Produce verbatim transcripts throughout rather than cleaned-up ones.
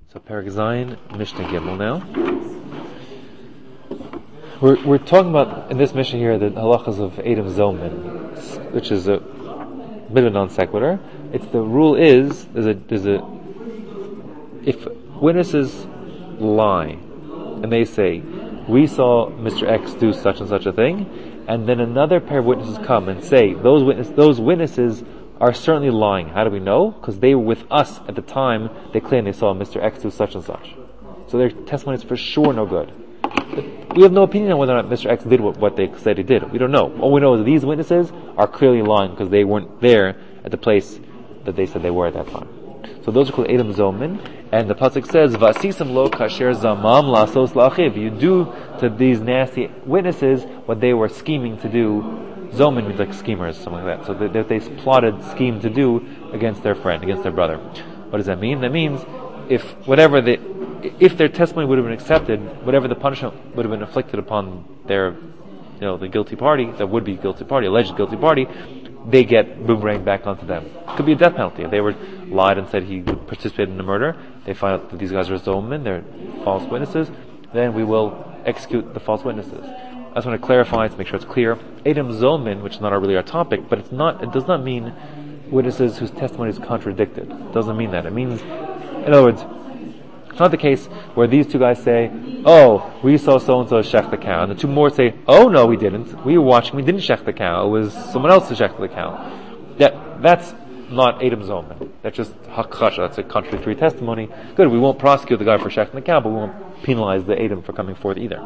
So Perek Zayin, Mishnah Gimel now. We're we're talking about in this Mishnah here the halachas of Edom Zomin, which is a bit of a non sequitur. It's the rule is there's a there's a if witnesses lie and they say we saw Mister X do such and such a thing, and then another pair of witnesses come and say those witness those witnesses are certainly lying. How do we know? Because they were with us at the time they claim they saw Mister X do such and such. So their testimony is for sure no good. But we have no opinion on whether or not Mister X did what, what they said he did. We don't know. All we know is that these witnesses are clearly lying because they weren't there at the place that they said they were at that time. So those are called Edom Zomin, and the pasuk says, "Vasisam lo kasher zamam lasos la'achiv." You do to these nasty witnesses what they were scheming to do. Zomin means like schemers, something like that. So that they, they plotted, schemed to do against their friend, against their brother. What does that mean? That means if whatever they, if their testimony would have been accepted, whatever the punishment would have been inflicted upon their, you know, the guilty party, the would-be guilty party, alleged guilty party, they get boomeranged back onto them. It could be a death penalty. If they were lied and said he participated in the murder, they find out that these guys are zomin, they're false witnesses, then we will execute the false witnesses. I just want to clarify to make sure it's clear. Edom Zomin, which is not really our topic, but it's not. It does not mean witnesses whose testimony is contradicted. It doesn't mean that. It means, in other words, it's not the case where these two guys say, "Oh, we saw so and so shech the cow," and the two more say, "Oh no, we didn't. We were watching. We didn't shech the cow. It was someone else who shech the cow." That that's not Edom Zomin. That's just hakasha. That's a contradictory testimony. Good. We won't prosecute the guy for shechting the cow, but we won't penalize the Edom for coming forth either.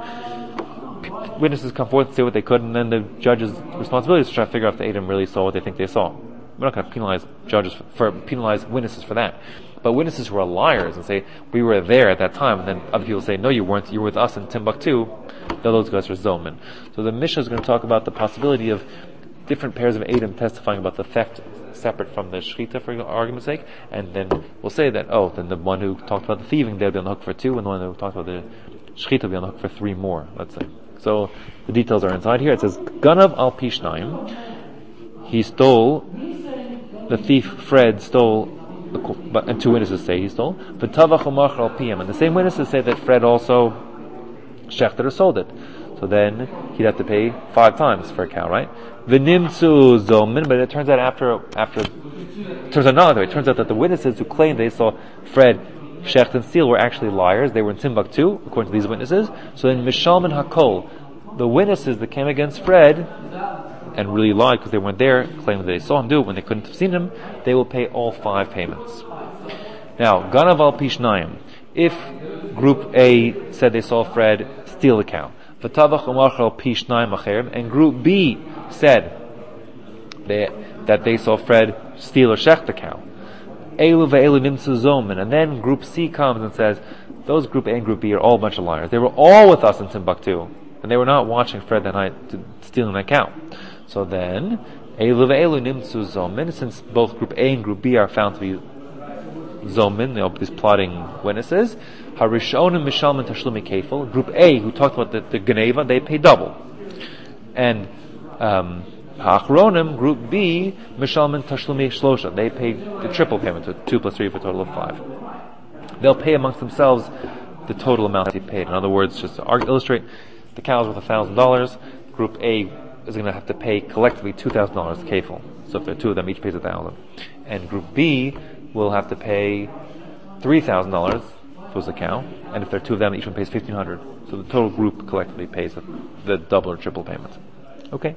Witnesses come forth and say what they could, and then the judge's responsibility is to try to figure out if the Edom really saw what they think they saw. We're not going to penalize judges for, for penalize witnesses for that. But witnesses who are liars and say we were there at that time, and then other people say no, you weren't. You were with us in Timbuktu. Those guys are zomin. So the Mishnah is going to talk about the possibility of different pairs of Edom testifying about the theft separate from the shechita, for argument's sake, and then we'll say that oh, then the one who talked about the thieving they'll be on the hook for two, and the one who talked about the shechita will be on the hook for three more. Let's say. So the details are inside here. It says Ganav al Pishnayim. He stole. The thief Fred stole, but and two witnesses say he stole. But Tavach u'machar al piyam, and the same witnesses say that Fred also shechted or sold it. So then he'd have to pay five times for a cow, right? V'nimtzu zomin, but it turns out after after it turns out not that way. It turns out that the witnesses who claimed they saw Fred shecht and steal were actually liars. They were in Timbuktu, according to these witnesses. So then Mishalman Hakol, the witnesses that came against Fred and really lied because they weren't there, claiming that they saw him do it when they couldn't have seen him, they will pay all five payments. Now, Ganav al Pishnayim, if Group A said they saw Fred steal the cow, V'tavach u'machar al Pishnayim acherim, and Group B said they, that they saw Fred steal or shech the cow, Elu ve'elu nimtzu zomin, and then Group C comes and says, those Group A and Group B are all a bunch of liars. They were all with us in Timbuktu, and they were not watching Fred that night to stealing that cow. So then, Elu ve'elu nimtzu zomin, since both Group A and Group B are found to be zomin, you know, these plotting witnesses, harishonim mishalman tashlumi kefil, Group A, who talked about the, the Geneva, they pay double. And, um, Hachronim, Group B, Mishalman Tashlumi Shlosha. They pay the triple payment, so two plus three for a total of five. They'll pay amongst themselves the total amount they paid. In other words, just to illustrate, the cow's worth a thousand dollars. Group A is going to have to pay collectively two thousand dollars kefil. So if there are two of them, each pays a thousand. And Group B will have to pay three thousand dollars if it was a cow. And if there are two of them, each one pays fifteen hundred. So the total group collectively pays the, the double or triple payment. Okay.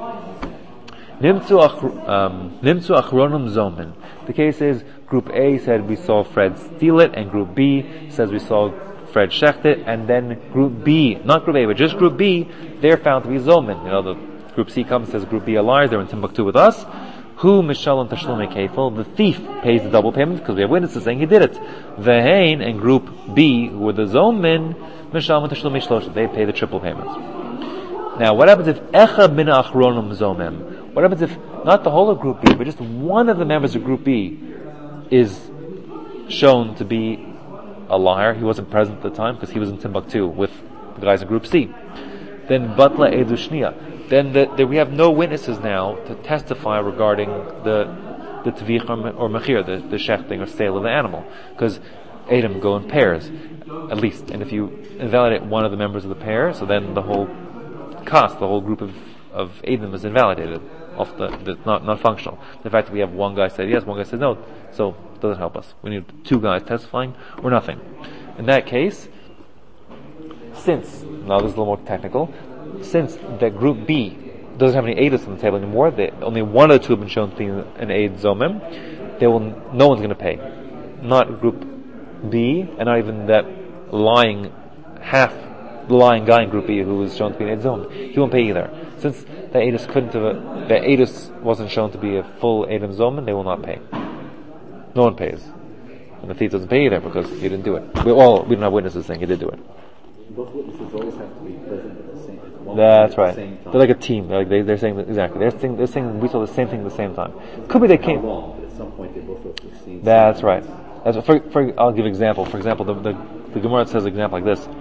Nimtzu achronim zomin. The case is Group A said we saw Fred steal it, and Group B says we saw Fred shecht it, and then Group B, not Group A, but just Group B, they're found to be zomin. You know, the Group C comes and says Group B are liars, they're in Timbuktu with us. Who mishalom tashlumi kefil? The thief pays the double payment because we have witnesses saying he did it. Vehain and Group B, who were the zomin, mishalom tashlumi shlosha, they pay the triple payments. Now, what happens if echad min achronim zomem? What happens if not the whole of Group B, but just one of the members of Group B is shown to be a liar? He wasn't present at the time because he was in Timbuktu with the guys in Group C. Then batla edu shniya. Then the, the, we have no witnesses now to testify regarding the the tvich or, or mechir, the, the shechting or sale of the animal, because Edom go in pairs, at least. And if you invalidate one of the members of the pair, so then the whole cast, the whole group of, of Edom is invalidated. Off the, the not not functional. The fact that we have one guy say yes, one guy says no, so it doesn't help us. We need two guys testifying or nothing. In that case, since now this is a little more technical, since the group B doesn't have any aids on the table anymore, they, only one of the two have been shown to be an aid zomim, they will no one's going to pay. Not group B, and not even that lying half the lying guy in group B who was shown to be an aid zomim. He won't pay either. Since the Adus couldn't have, the Adus wasn't shown to be a full Adam Zoman, they will not pay. No one pays. And the thief doesn't pay either because he didn't do it. We all, we don't have witnesses saying he did do it. Both witnesses always have to be present at the same time. That's right. The they're like a team. They're like they, they're saying that, exactly. They're saying, they're saying we saw the same thing at the same time. Could be they came. How long? But at some point they both have to see. That's right. That's for, for, I'll give an example. For example, the the, the Gemara says an example like this.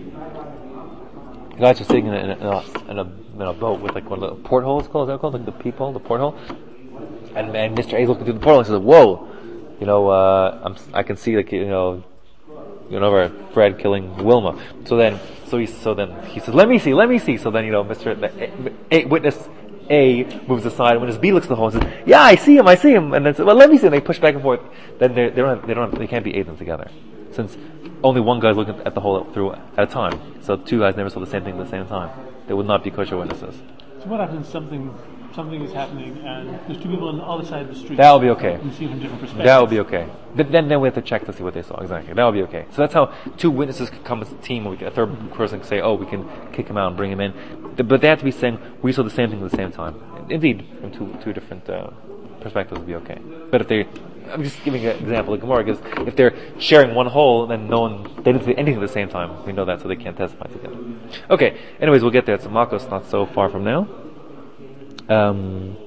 The guys are sitting in a, in a, in a, in a boat with like one of the porthole, it's called, is that called? Like the peephole, the porthole? And, and Mister A is looking through the porthole and says, whoa, you know, uh, I'm, I can see like, you know, you know, Fred killing Wilma. So then, so he, so then he says, let me see, let me see. So then, you know, Mister A, A, witness A moves aside, and witness B looks at the hole and says, yeah, I see him, I see him. And then says, well, let me see. And they push back and forth. Then they they don't have, they don't have, they can't be eight of them together. Since only one guy's looking at the hole through at a time. So two guys never saw the same thing at the same time. They would not be kosher witnesses. So what happens if something something is happening and there's two people on the other side of the street? That will be okay. You see from different perspectives. That will be okay. But then, then we have to check to see what they saw. Exactly. That will be okay. So that's how two witnesses can come as a team, or we can, a third person can say, oh, we can kick him out and bring him in. But they have to be saying, we saw the same thing at the same time. Indeed, from two two different uh, perspectives will be okay. But if they, I'm just giving an example of Gemara, because if they're sharing one hole, then no one, they didn't see anything at the same time. We know that, so they can't testify together. Okay, anyways, we'll get there. It's Makos, not so far from now. Um,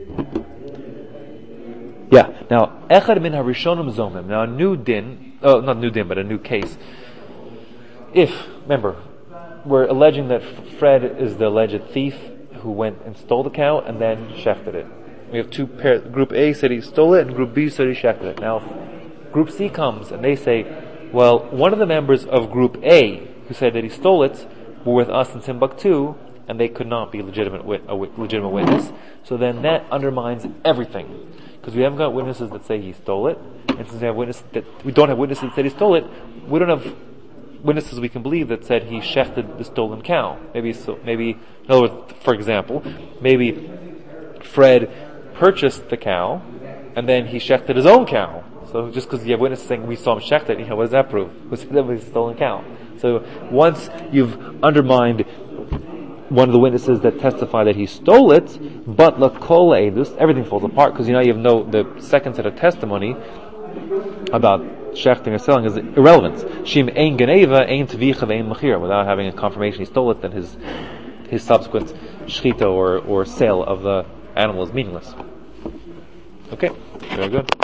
yeah, now, Echad min harishonim zomim. Now, a new din, oh, not new din, but a new case. If, remember, we're alleging that Fred is the alleged thief who went and stole the cow and then shechted it. We have two pairs. Group A said he stole it, and Group B said he shechted it. Now, Group C comes and they say, well, one of the members of Group A who said that he stole it were with us in Timbuktu, and they could not be legitimate wit- a wit- legitimate witness. So then that undermines everything, because we haven't got witnesses that say he stole it, and since we have witnesses that we don't have witnesses that said he stole it, we don't have witnesses we can believe that said he shechted the stolen cow. Maybe so. Maybe, in other words, for example, maybe Fred purchased the cow, and then he shechted his own cow. So just because you have witnesses saying we saw him shecht it, you know, what does that prove? Who said that was a stolen cow? So once you've undermined one of the witnesses that testify that he stole it, but lakol edus, everything falls apart, because you know you have no, the second set of testimony about shechting or selling is irrelevant. Shim ein geneva, ein tvicha, ein machir. Without having a confirmation he stole it, then his his subsequent shchita or or sale of the animal is meaningless. Okay, very good.